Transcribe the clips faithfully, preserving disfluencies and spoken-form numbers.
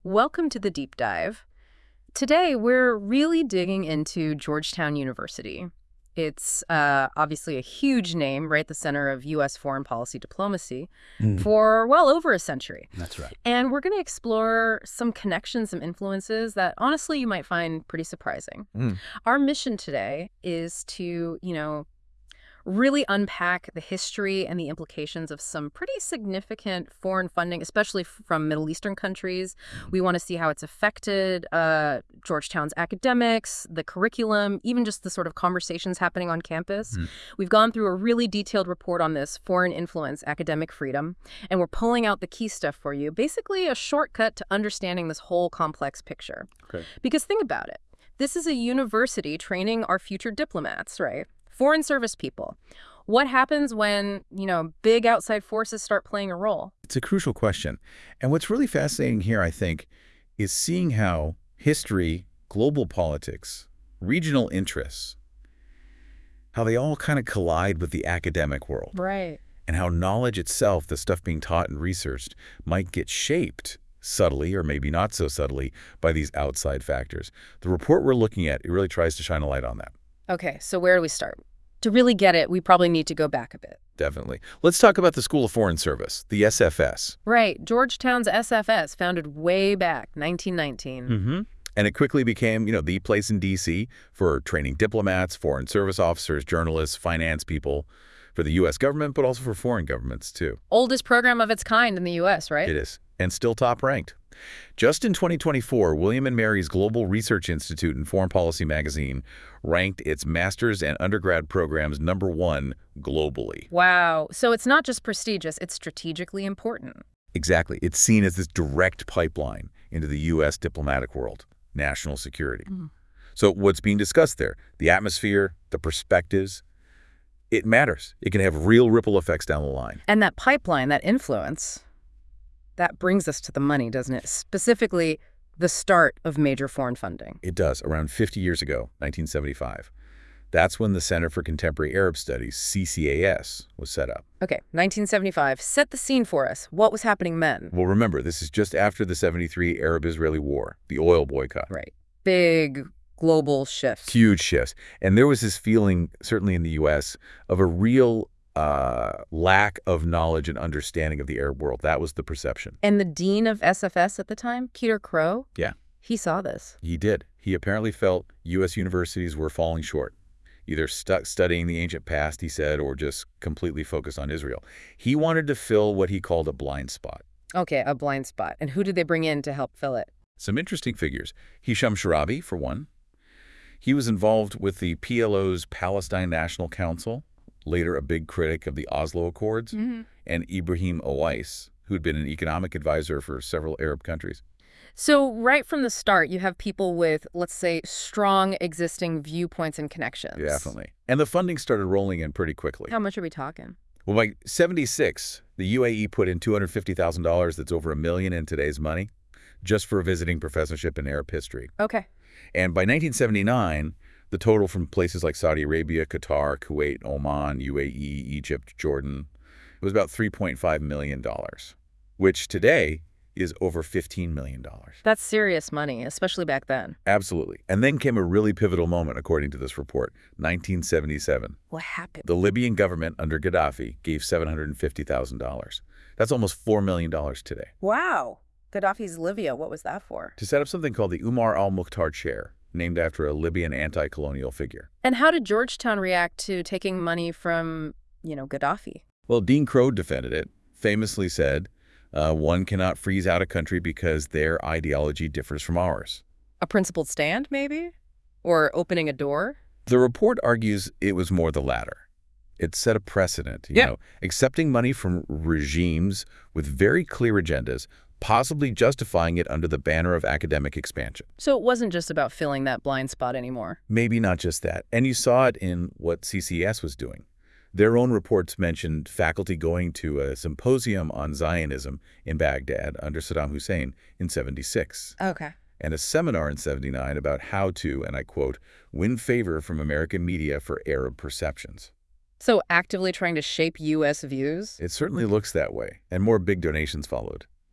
Welcome to the deep dive. Today, we're really digging into Georgetown University. It's uh, obviously a huge name, right? The center of U S foreign policy diplomacy Mm, for well over a century. that's right. And we're going to explore some connections, some influences that honestly you might find pretty surprising. Mm. Our mission today is to, you know, really unpack the history and the implications of some pretty significant foreign funding, especially f- from Middle Eastern countries. We want to see how it's affected uh, Georgetown's academics, the curriculum, even just the sort of conversations happening on campus. Mm. We've gone through a really detailed report on this foreign influence, academic freedom, and we're pulling out the key stuff for you, basically a shortcut to understanding this whole complex picture. Okay. Because think about it. This is a university training our future diplomats, right? Foreign service people. What happens when, you know, big outside forces start playing a role? It's a crucial question. And what's really fascinating here, I think, is seeing how history, global politics, regional interests, how they all kind of collide with the academic world, Right. and how knowledge itself, the stuff being taught and researched, might get shaped subtly or maybe not so subtly by these outside factors. The report we're looking at, it really tries to shine a light on that. Okay, so where do we start? To really get it, we probably need to go back a bit. Definitely. Let's talk about the School of Foreign Service, the S F S. Right. Georgetown's S F S, founded way back, nineteen nineteen. Mm-hmm. And it quickly became, you know, the place in D C for training diplomats, foreign service officers, journalists, finance people, for the U S government, but also for foreign governments, too. Oldest program of its kind in the U S, right? It is, and still top ranked. Just in twenty twenty-four, William and Mary's Global Research Institute and Foreign Policy magazine ranked its master's and undergrad programs number one globally. Wow. So it's not just prestigious, it's strategically important. Exactly. It's seen as this direct pipeline into the U S diplomatic world, national security. Mm. So what's being discussed there? The atmosphere, the perspectives, it matters. It can have real ripple effects down the line. And that pipeline, that influence, that brings us to the money, doesn't it? Specifically, the start of major foreign funding. It does. Around fifty years ago, nineteen seventy-five. That's when the Center for Contemporary Arab Studies, C C A S, was set up. Okay, nineteen seventy-five. Set the scene for us. What was happening then? Well, remember, this is just after the seventy-three Arab-Israeli War, the oil boycott. Right. Big global shifts. Huge shifts. And there was this feeling, certainly in the U S, of a real uh, lack of knowledge and understanding of the Arab world. That was the perception. And the dean of S F S at the time, Peter Crow, Yeah, he saw this. he did. He apparently felt U S universities were falling short, either stuck studying the ancient past, he said, or just completely focused on Israel. He wanted to fill what he called a blind spot. Okay, a blind spot. And who did they bring in to help fill it? Some interesting figures. Hisham Sharabi, for one. He was involved with the P L O's Palestine National Council, later a big critic of the Oslo Accords, Mm-hmm. and Ibrahim Owais, who'd been an economic advisor for several Arab countries. So right from the start, you have people with, let's say, strong existing viewpoints and connections. Definitely. And the funding started rolling in pretty quickly. How much are we talking? Well, by seventy-six, the U A E put in two hundred fifty thousand dollars, that's over a million in today's money, just for a visiting professorship in Arab history. Okay. And by nineteen seventy-nine, the total from places like Saudi Arabia, Qatar, Kuwait, Oman, U A E, Egypt, Jordan, it was about three point five million dollars, which today is over fifteen million dollars. That's serious money, especially back then. Absolutely. And then came a really pivotal moment, according to this report, nineteen seventy-seven. What happened? The Libyan government under Gaddafi gave seven hundred fifty thousand dollars. That's almost four million dollars today, Wow. Gaddafi's Libya, what was that for? to set up something called the Umar al-Mukhtar Chair, named after a Libyan anti-colonial figure. And how did Georgetown react to taking money from, you know, Gaddafi? Well, Dean Crow defended it, famously said, uh, one cannot freeze out a country because their ideology differs from ours. A principled stand, maybe? Or opening a door? The report argues it was more the latter. It set a precedent, you Yeah. know, accepting money from regimes with very clear agendas, possibly justifying it under the banner of academic expansion. So it wasn't just about filling that blind spot anymore. Maybe not just that. And you saw it in what C C S was doing. Their own reports mentioned faculty going to a symposium on Zionism in Baghdad under Saddam Hussein in seventy-six, Okay. and a seminar in seventy-nine about how to, and I quote, win favor from American media for Arab perceptions. So actively trying to shape U S views? It certainly looks that way, and more big donations followed.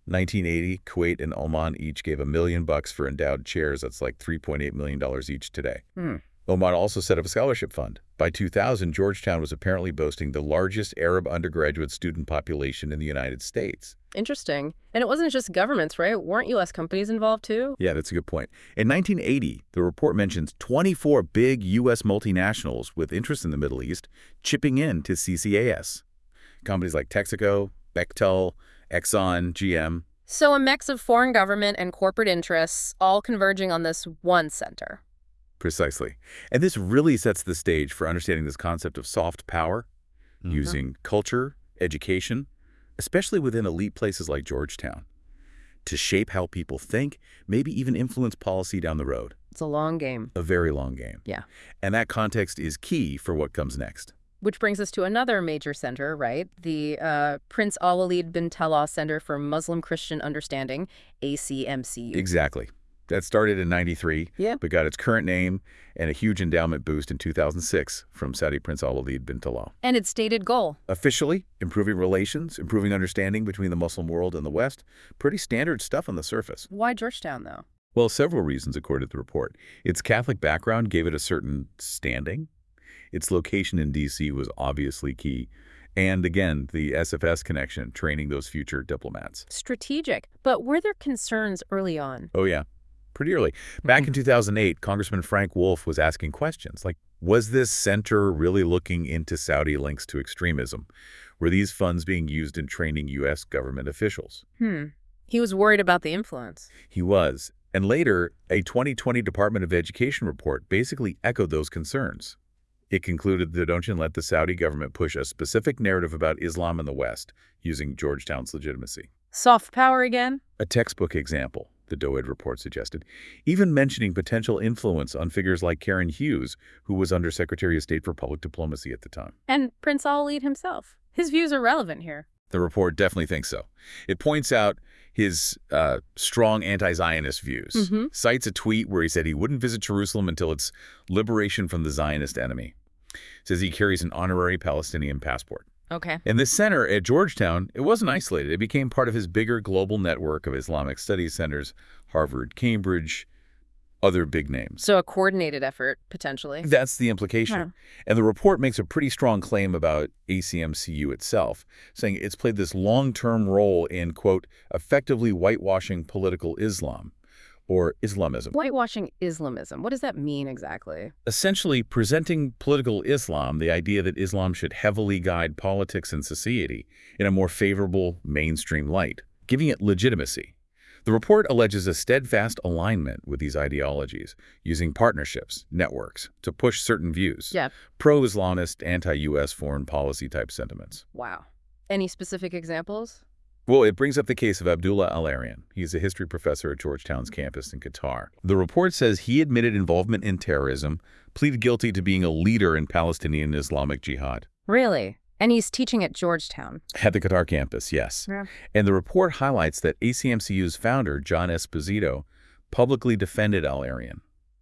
nineteen eighty, Kuwait and Oman each gave a million bucks for endowed chairs. That's like three point eight million dollars each today. Hmm. Oman also set up a scholarship fund. By two thousand, Georgetown was apparently boasting the largest Arab undergraduate student population in the United States. Interesting. And it wasn't just governments, right? Weren't U S companies involved too? Yeah, that's a good point. In nineteen eighty, the report mentions twenty-four big U S multinationals with interests in the Middle East chipping in to C C A S. Companies like Texaco, Bechtel, Exxon, G M. So a mix of foreign government and corporate interests all converging on this one center. Precisely. And this really sets the stage for understanding this concept of soft power, mm-hmm. using culture, education, especially within elite places like Georgetown, to shape how people think, maybe even influence policy down the road. It's a long game. A very long game. Yeah. And that context is key for what comes next. Which brings us to another major center, right? The uh, Prince Al-Walid bin Talal Center for Muslim Christian Understanding, A C M C U. Exactly. That started in ninety-three, yeah. but got its current name and a huge endowment boost in two thousand six from Saudi Prince Al-Walid bin Talal. And its stated goal? Officially, improving relations, improving understanding between the Muslim world and the West. Pretty standard stuff on the surface. Why Georgetown, though? Well, several reasons, according to the report. Its Catholic background gave it a certain standing. Its location in D C was obviously key. And again, the S F S connection, training those future diplomats. Strategic. But were there concerns early on? Oh, yeah. Pretty early. Back in two thousand eight, Congressman Frank Wolf was asking questions like, was this center really looking into Saudi links to extremism? Were these funds being used in training U S government officials? Hmm. He was worried about the influence. He was. And later, a twenty twenty Department of Education report basically echoed those concerns. It concluded that don't you let the Saudi government push a specific narrative about Islam in the West using Georgetown's legitimacy. Soft power again? A textbook example, the DOED report suggested, even mentioning potential influence on figures like Karen Hughes, who was Undersecretary of State for Public Diplomacy at the time. And Prince Al-Walid himself. His views are relevant here. The report definitely thinks so. It points out his uh, strong anti-Zionist views, mm-hmm. cites a tweet where he said he wouldn't visit Jerusalem until its liberation from the Zionist enemy. Says he carries an honorary Palestinian passport. Okay. And this center at Georgetown, it wasn't isolated. It became part of his bigger global network of Islamic studies centers, Harvard, Cambridge, other big names. So a coordinated effort, potentially. That's the implication. Huh. And the report makes a pretty strong claim about A C M C U itself, saying it's played this long-term role in, quote, effectively whitewashing political Islam, or Islamism. Whitewashing Islamism. What does that mean exactly? Essentially presenting political Islam, the idea that Islam should heavily guide politics and society, in a more favorable mainstream light, giving it legitimacy. The report alleges a steadfast alignment with these ideologies, using partnerships, networks, to push certain views. Yeah. Pro-Islamist, anti-U S foreign policy type sentiments. Wow. Any specific examples? Well, it brings up the case of Abdullah Al-Arian. He's a history professor at Georgetown's campus in Qatar. The report says he admitted involvement in terrorism, pleaded guilty to being a leader in Palestinian Islamic Jihad. Really? And he's teaching at Georgetown? At the Qatar campus, yes. Yeah. And the report highlights that A C M C U's founder, John Esposito, publicly defended Al-Arian.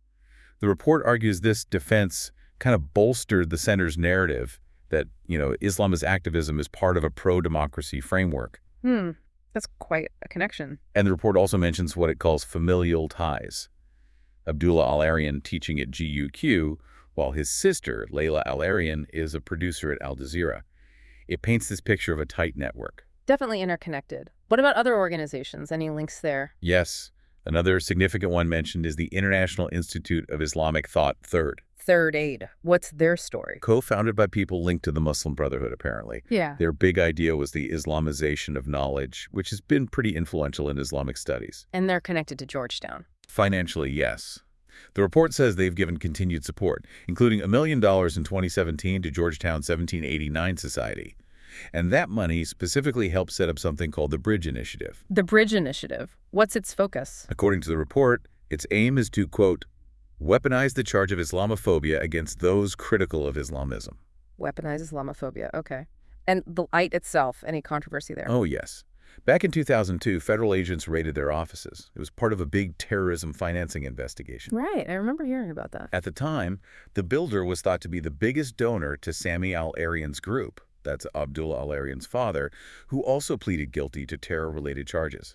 The report argues this defense kind of bolstered the center's narrative that, you know, Islamist activism is part of a pro-democracy framework. Hmm. That's quite a connection. And the report also mentions what it calls familial ties. Abdullah Al-Arian teaching at G U Q, while his sister, Layla Al-Arian, is a producer at Al Jazeera. It paints this picture of a tight network. Definitely interconnected. What about other organizations? Any links there? Yes. Another significant one mentioned is the International Institute of Islamic Thought, THIRD. Third Aid. What's their story? Co-founded by people linked to the Muslim Brotherhood, apparently. Yeah. Their big idea was the Islamization of knowledge, which has been pretty influential in Islamic studies. And they're connected to Georgetown. Financially, yes. The report says they've given continued support, including a million dollars in twenty seventeen to Georgetown seventeen eighty-nine Society. And that money specifically helped set up something called the Bridge Initiative. The Bridge Initiative. What's its focus? According to the report, its aim is to, quote, weaponize the charge of Islamophobia against those critical of Islamism. Weaponize Islamophobia. Okay. And the I T itself, any controversy there? Oh, yes. Back in two thousand two, federal agents raided their offices. It was part of a big terrorism financing investigation. Right. I remember hearing about that. At the time, the builder was thought to be the biggest donor to Sami Al-Arian's group. That's Abdullah Al-Arian's father, who also pleaded guilty to terror-related charges.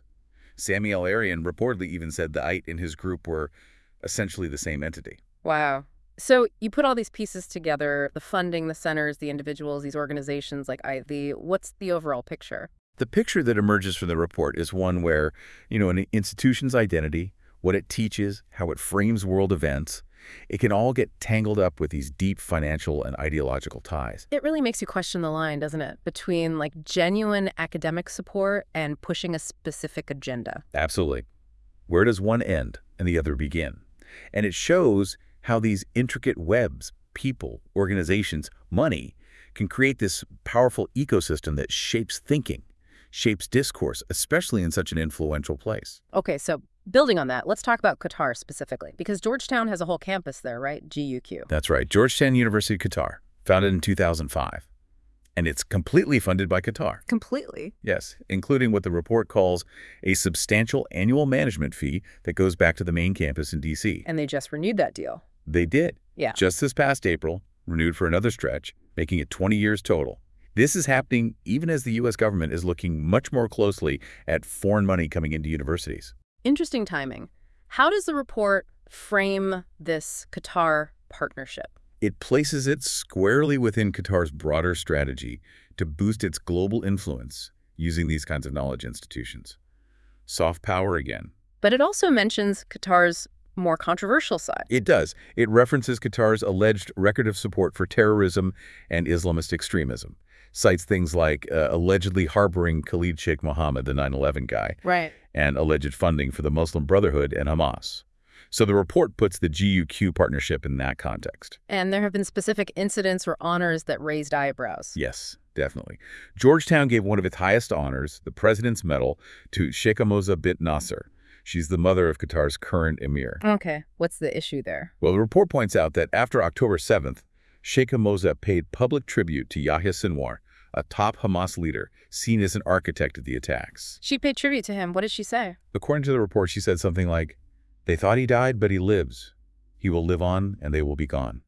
Sami El-Arian reportedly even said the Ait and his group were essentially the same entity. Wow. So you put all these pieces together, the funding, the centers, the individuals, these organizations like I V. What's the overall picture? The picture that emerges from the report is one where, you know, an institution's identity, what it teaches, how it frames world events, it can all get tangled up with these deep financial and ideological ties. It really makes you question the line, doesn't it, between like genuine academic support and pushing a specific agenda. Absolutely. Where does one end and the other begin? And it shows how these intricate webs, people, organizations, money, can create this powerful ecosystem that shapes thinking, shapes discourse, especially in such an influential place. Okay, so building on that, let's talk about Qatar specifically, because Georgetown has a whole campus there, right? G U Q. That's right. Georgetown University, Qatar, founded in two thousand five. And it's completely funded by Qatar. Completely? Yes, including what the report calls a substantial annual management fee that goes back to the main campus in D C. And they just renewed that deal. They did. Yeah. Just this past April, renewed for another stretch, making it twenty years total. This is happening even as the U S government is looking much more closely at foreign money coming into universities. Interesting timing. How does the report frame this Qatar partnership? It places it squarely within Qatar's broader strategy to boost its global influence using these kinds of knowledge institutions. Soft power again. But it also mentions Qatar's more controversial side. It does. It references Qatar's alleged record of support for terrorism and Islamist extremism. Cites things like uh, allegedly harboring Khalid Sheikh Mohammed, the nine eleven guy, Right. and alleged funding for the Muslim Brotherhood and Hamas. So the report puts the G U Q partnership in that context. And there have been specific incidents or honors that raised eyebrows. Yes, definitely. Georgetown gave one of its highest honors, the President's Medal, to Sheikha Moza bint Nasser. She's the mother of Qatar's current emir. Okay, what's the issue there? Well, the report points out that after October seventh, Sheikha Moza paid public tribute to Yahya Sinwar, a top Hamas leader seen as an architect of the attacks. She paid tribute to him. What did she say? According to the report, she said something like, "They thought he died, but he lives. He will live on, and they will be gone."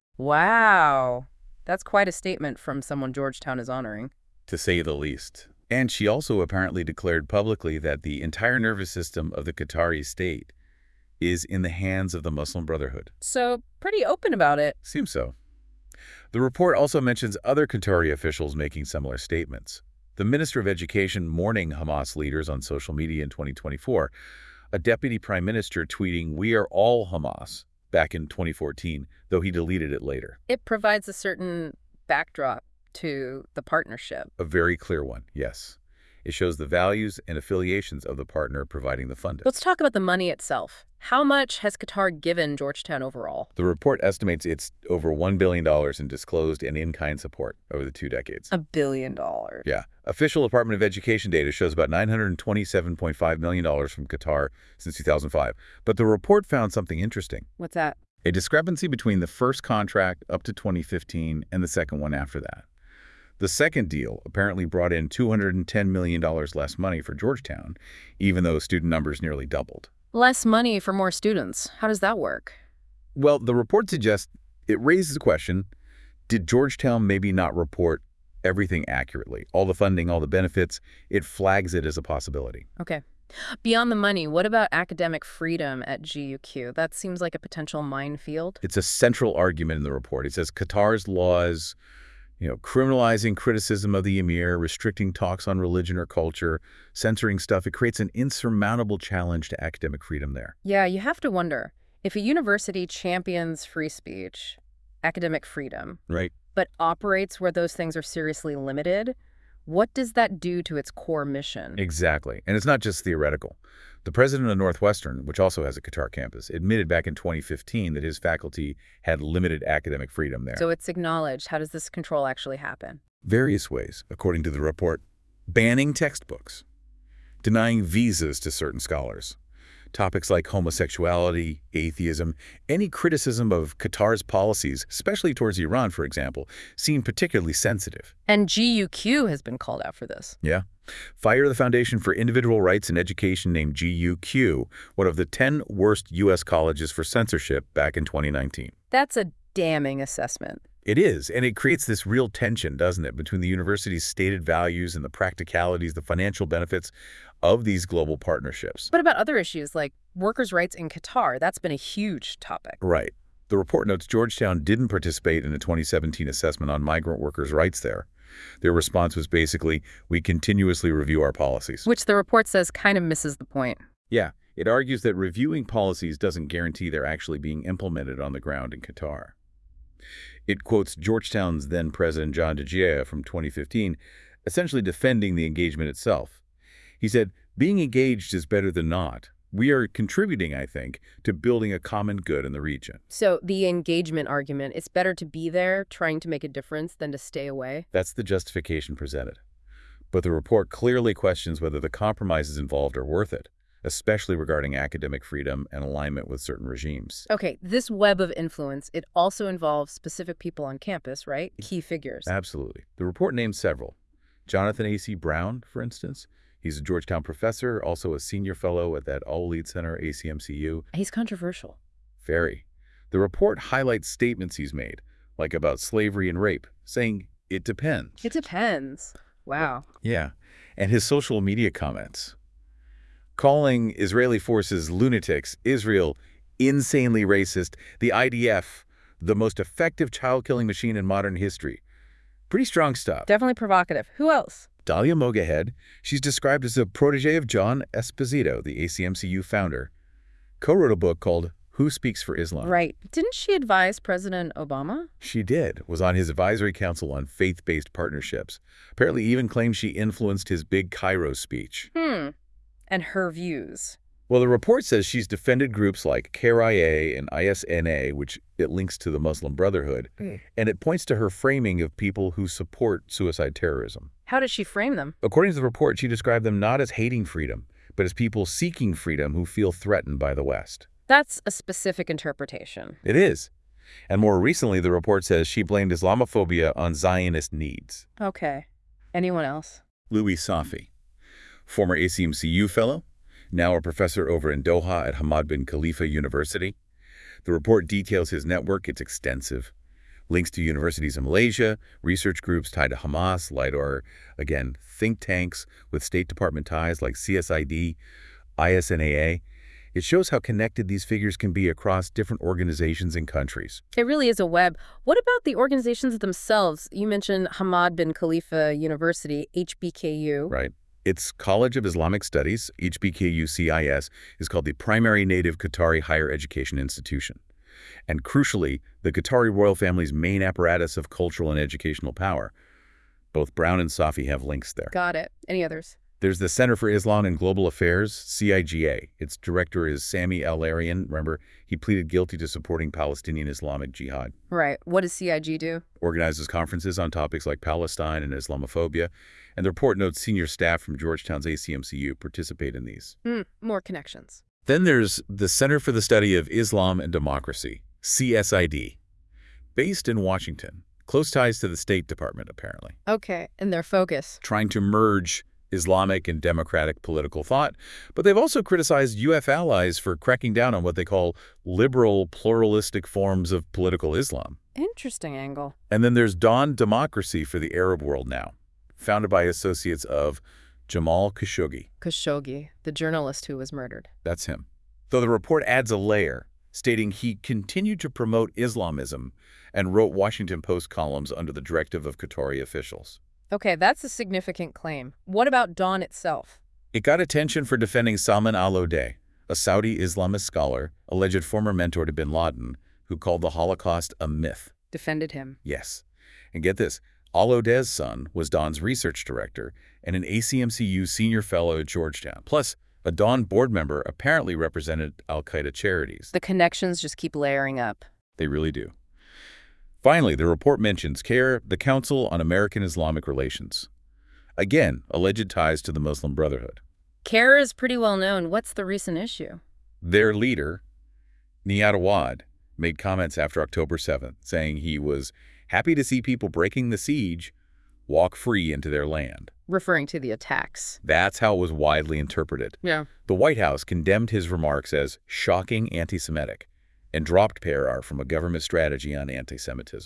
Wow. That's quite a statement from someone Georgetown is honoring. To say the least. And she also apparently declared publicly that the entire nervous system of the Qatari state is in the hands of the Muslim Brotherhood. So, pretty open about it. Seems so. The report also mentions other Qatari officials making similar statements. The Minister of Education mourning Hamas leaders on social media in twenty twenty-four, a deputy prime minister tweeting, "We are all Hamas," back in twenty fourteen, though he deleted it later. It provides a certain backdrop to the partnership. A very clear one, yes. It shows the values and affiliations of the partner providing the funding. Let's talk about the money itself. How much has Qatar given Georgetown overall? The report estimates it's over one billion dollars in disclosed and in-kind support over the two decades. A billion dollars. Yeah. Official Department of Education data shows about nine hundred twenty-seven point five million dollars from Qatar since two thousand five. But the report found something interesting. What's that? A discrepancy between the first contract up to twenty fifteen and the second one after that. The second deal apparently brought in two hundred ten million dollars less money for Georgetown, even though student numbers nearly doubled. Less money for more students. How does that work? Well, the report suggests it raises the question, did Georgetown maybe not report everything accurately? All the funding, all the benefits, it flags it as a possibility. Okay. Beyond the money, what about academic freedom at G U Q? That seems like a potential minefield. It's a central argument in the report. It says Qatar's laws, you know, criminalizing criticism of the emir, restricting talks on religion or culture, censoring stuff, it creates an insurmountable challenge to academic freedom there. Yeah, you have to wonder, if a university champions free speech, academic freedom, Right. but operates where those things are seriously limited, what does that do to its core mission? Exactly. And it's not just theoretical. The president of Northwestern, which also has a Qatar campus, admitted back in twenty fifteen that his faculty had limited academic freedom there. So it's acknowledged. How does this control actually happen? Various ways, according to the report. Banning textbooks, denying visas to certain scholars, topics like homosexuality, atheism, any criticism of Qatar's policies, especially towards Iran, for example, seem particularly sensitive. And G U Q has been called out for this. Yeah. Fire the Foundation for Individual Rights in Education named G U Q one of the ten worst U S colleges for censorship back in twenty nineteen. That's a damning assessment. It is, and it creates this real tension, doesn't it, between the university's stated values and the practicalities, the financial benefits of these global partnerships. What about other issues like workers' rights in Qatar? That's been a huge topic. Right. The report notes Georgetown didn't participate in a twenty seventeen assessment on migrant workers' rights there. Their response was basically, we continuously review our policies. Which the report says kind of misses the point. Yeah, it argues that reviewing policies doesn't guarantee they're actually being implemented on the ground in Qatar. It quotes Georgetown's then-president John DeGea from twenty fifteen, essentially defending the engagement itself. He said, being engaged is better than not. We are contributing, I think, to building a common good in the region. So the engagement argument, it's better to be there trying to make a difference than to stay away? That's the justification presented. But the report clearly questions whether the compromises involved are worth it, especially regarding academic freedom and alignment with certain regimes. Okay, this web of influence, it also involves specific people on campus, right? Key figures. Absolutely. The report names several. Jonathan A C Brown, for instance. He's a Georgetown professor, also a senior fellow at that All-Elite Center, A C M C U. He's controversial. Very. The report highlights statements he's made, like about slavery and rape, saying, it depends. It depends. Wow. Yeah. And his social media comments, calling Israeli forces lunatics, Israel insanely racist, the I D F the most effective child-killing machine in modern history. Pretty strong stuff. Definitely provocative. Who else? Dalia Mogahed, she's described as a protege of John Esposito, the A C M C U founder, co-wrote a book called Who Speaks for Islam? Right. Didn't she advise President Obama? She did, was on his advisory council on faith-based partnerships. Apparently even claimed she influenced his big Cairo speech. Hmm. And her views. Well, the report says she's defended groups like K R I A and I S N A, which it links to the Muslim Brotherhood, mm. and it points to her framing of people who support suicide terrorism. How does she frame them? According to the report, she described them not as hating freedom, but as people seeking freedom who feel threatened by the West. That's a specific interpretation. It is. And more recently, the report says she blamed Islamophobia on Zionist needs. Okay. Anyone else? Louis Safi, former A C M C U fellow, now a professor over in Doha at Hamad bin Khalifa University. The report details his network. It's extensive. Links to universities in Malaysia, research groups tied to Hamas, LIDAR, again, think tanks with State Department ties like C S I D, I S N A A. It shows how connected these figures can be across different organizations and countries. It really is a web. What about the organizations themselves? You mentioned Hamad bin Khalifa University, H B K U. Right. Its College of Islamic Studies, H B K U C I S, is called the Primary Native Qatari Higher Education Institution. And crucially, the Qatari royal family's main apparatus of cultural and educational power. Both Brown and Safi have links there. Got it. Any others? There's the Center for Islam and Global Affairs, C I G A. Its director is Sami Al-Arian. Remember, he pleaded guilty to supporting Palestinian Islamic Jihad. Right. What does C I G do? Organizes conferences on topics like Palestine and Islamophobia. And the report notes senior staff from Georgetown's A C M C U participate in these. Mm, more connections. Then there's the Center for the Study of Islam and Democracy, C S I D, based in Washington. Close ties to the State Department, apparently. Okay, and their focus? Trying to merge Islamic and democratic political thought, but they've also criticized U F allies for cracking down on what they call liberal, pluralistic forms of political Islam. Interesting angle. And then there's Dawn Democracy for the Arab World Now, founded by associates of Jamal Khashoggi. Khashoggi, the journalist who was murdered. That's him. Though the report adds a layer, stating he continued to promote Islamism and wrote Washington Post columns under the directive of Qatari officials. Okay, that's a significant claim. What about Dawn itself? It got attention for defending Salman al-Odeh, a Saudi Islamist scholar, alleged former mentor to bin Laden, who called the Holocaust a myth. Defended him. Yes. And get this, al-Odeh's son was Dawn's research director and an A C M C U senior fellow at Georgetown. Plus, a Dawn board member apparently represented al-Qaeda charities. The connections just keep layering up. They really do. Finally, the report mentions CAIR, the Council on American Islamic Relations. Again, alleged ties to the Muslim Brotherhood. CAIR is pretty well known. What's the recent issue? Their leader, Nihat Awad, made comments after October seventh, saying he was happy to see people breaking the siege walk free into their land. Referring to the attacks. That's how it was widely interpreted. Yeah. The White House condemned his remarks as shocking anti-Semitic and dropped CAIR from a government strategy on anti-Semitism.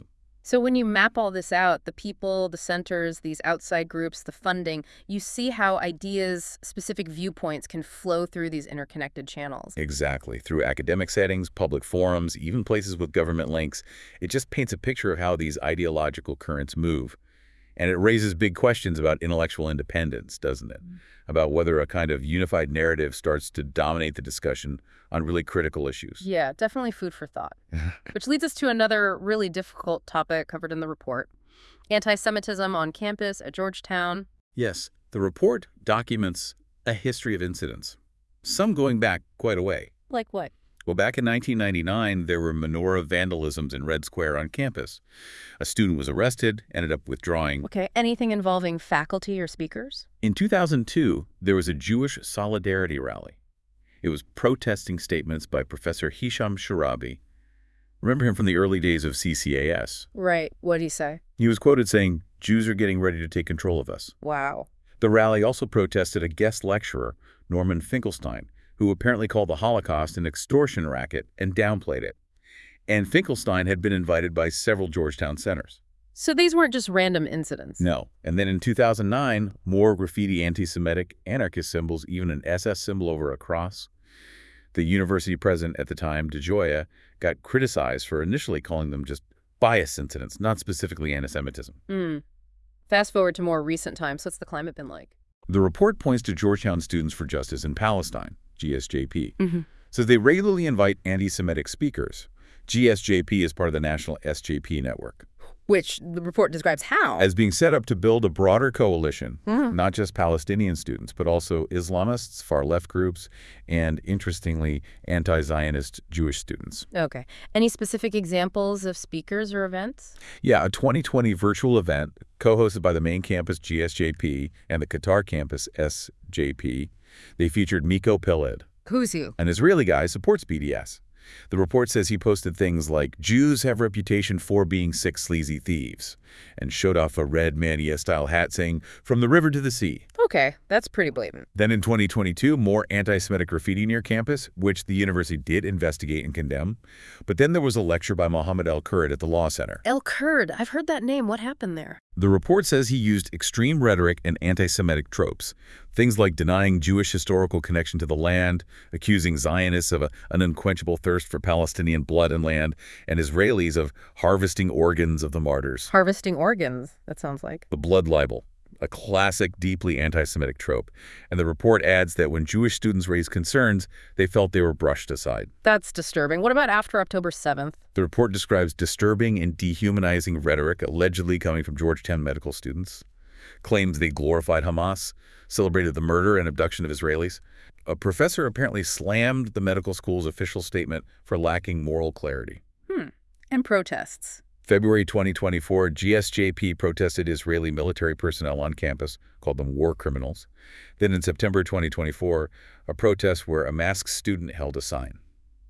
So when you map all this out, the people, the centers, these outside groups, the funding, you see how ideas, specific viewpoints can flow through these interconnected channels. Exactly. Through academic settings, public forums, even places with government links, it just paints a picture of how these ideological currents move. And it raises big questions about intellectual independence, doesn't it? Mm. About whether a kind of unified narrative starts to dominate the discussion on really critical issues. Yeah, definitely food for thought. Which leads us to another really difficult topic covered in the report. Anti-Semitism on campus at Georgetown. Yes, the report documents a history of incidents, some going back quite a way. Like what? Well, back in nineteen ninety-nine, there were menorah vandalisms in Red Square on campus. A student was arrested, ended up withdrawing. Okay, anything involving faculty or speakers? In two thousand two, there was a Jewish solidarity rally. It was protesting statements by Professor Hisham Sharabi. Remember him from the early days of C C A S? Right. What did he say? He was quoted saying, "Jews are getting ready to take control of us." Wow. The rally also protested a guest lecturer, Norman Finkelstein, who apparently called the Holocaust an extortion racket and downplayed it. And Finkelstein had been invited by several Georgetown centers. So these weren't just random incidents? No. And then in two thousand nine, more graffiti anti-Semitic anarchist symbols, even an S S symbol over a cross. The university president at the time, DeGioia, got criticized for initially calling them just bias incidents, not specifically anti-Semitism. Mm. Fast forward to more recent times. What's the climate been like? The report points to Georgetown Students for Justice in Palestine, G S J P. Mm-hmm. Says they regularly invite anti-Semitic speakers. G S J P is part of the national S J P network, which the report describes how? As being set up to build a broader coalition, mm. not just Palestinian students, but also Islamists, far-left groups, and, interestingly, anti-Zionist Jewish students. Okay. Any specific examples of speakers or events? Yeah, a twenty twenty virtual event co-hosted by the main campus G S J P and the Qatar campus S J P. They featured Miko Piled. Who's who? An Israeli guy supports B D S. The report says he posted things like, "Jews have reputation for being sick, sleazy thieves," and showed off a red Mania-style hat saying, "From the river to the sea." Okay, that's pretty blatant. Then in twenty twenty-two, more anti-Semitic graffiti near campus, which the university did investigate and condemn. But then there was a lecture by Mohammed El-Kurd at the Law Center. El-Kurd, I've heard that name. What happened there? The report says he used extreme rhetoric and anti-Semitic tropes. Things like denying Jewish historical connection to the land, accusing Zionists of a, an unquenchable thirst for Palestinian blood and land, and Israelis of harvesting organs of the martyrs. Harvesting organs, that sounds like. The blood libel, a classic, deeply anti-Semitic trope. And the report adds that when Jewish students raised concerns, they felt they were brushed aside. That's disturbing. What about after October seventh? The report describes disturbing and dehumanizing rhetoric allegedly coming from Georgetown medical students, claims they glorified Hamas, celebrated the murder and abduction of Israelis. A professor apparently slammed the medical school's official statement for lacking moral clarity. Hmm. And protests. February twenty twenty-four, G S J P protested Israeli military personnel on campus, called them war criminals. Then in September twenty twenty-four, a protest where a masked student held a sign,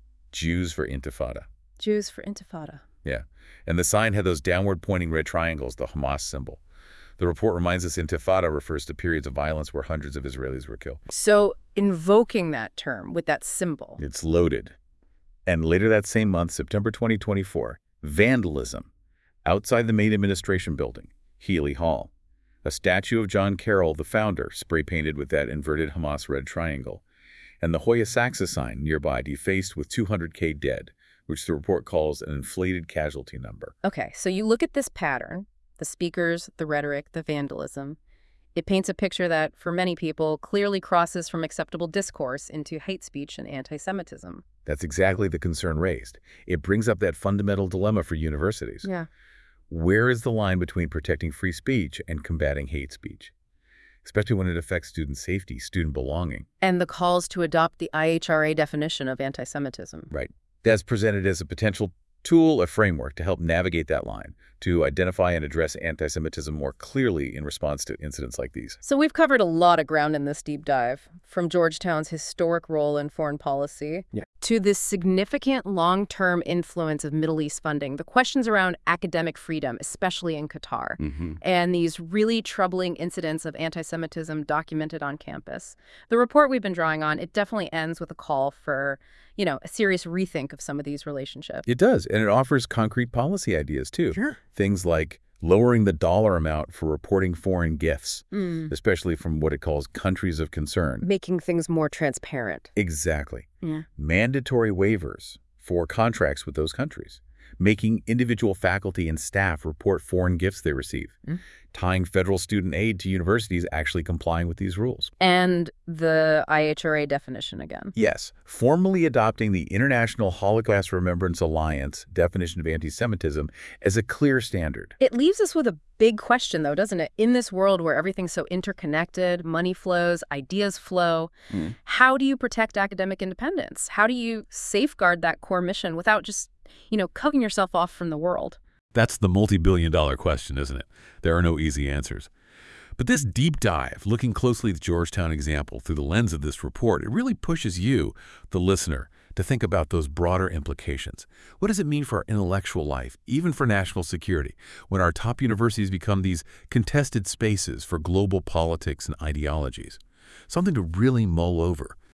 "Jews for Intifada." Jews for Intifada. Yeah. And the sign had those downward-pointing red triangles, the Hamas symbol. The report reminds us Intifada refers to periods of violence where hundreds of Israelis were killed. So invoking that term with that symbol. It's loaded. And later that same month, September twenty twenty-four, vandalism outside the main administration building, Healy Hall. A statue of John Carroll, the founder, spray-painted with that inverted Hamas red triangle. And the Hoya Saxa sign nearby defaced with two hundred K dead, which the report calls an inflated casualty number. Okay, so you look at this pattern, the speakers, the rhetoric, the vandalism. It paints a picture that, for many people, clearly crosses from acceptable discourse into hate speech and anti-Semitism. That's exactly the concern raised. It brings up that fundamental dilemma for universities. Yeah. Where is the line between protecting free speech and combating hate speech? Especially when it affects student safety, student belonging. And the calls to adopt the I H R A definition of anti-Semitism. Right. That's presented as a potential tool, a framework to help navigate that line, to identify and address anti-Semitism more clearly in response to incidents like these. So we've covered a lot of ground in this deep dive, from Georgetown's historic role in foreign policy yeah. to this significant long-term influence of Middle East funding, the questions around academic freedom, especially in Qatar, mm-hmm. and these really troubling incidents of anti-Semitism documented on campus. The report we've been drawing on, it definitely ends with a call for, you know, a serious rethink of some of these relationships. It does. and it offers concrete policy ideas, too. Sure. Things like lowering the dollar amount for reporting foreign gifts, Mm. especially from what it calls countries of concern. Making things more transparent. Exactly. Yeah. Mandatory waivers for contracts with those countries. Making individual faculty and staff report foreign gifts they receive. Mm. Tying federal student aid to universities actually complying with these rules. And the I H R A definition again. Yes, formally adopting the International Holocaust Remembrance Alliance definition of anti-Semitism as a clear standard. It leaves us with a big question, though, doesn't it? In this world where everything's so interconnected, money flows, ideas flow, Mm. how do you protect academic independence? How do you safeguard that core mission without just, you know, cutting yourself off from the world? That's the multi-billion dollar question, isn't it? There are no easy answers. But this deep dive, looking closely at the Georgetown example through the lens of this report, it really pushes you, the listener, to think about those broader implications. What does it mean for our intellectual life, even for national security, when our top universities become these contested spaces for global politics and ideologies? Something to really mull over.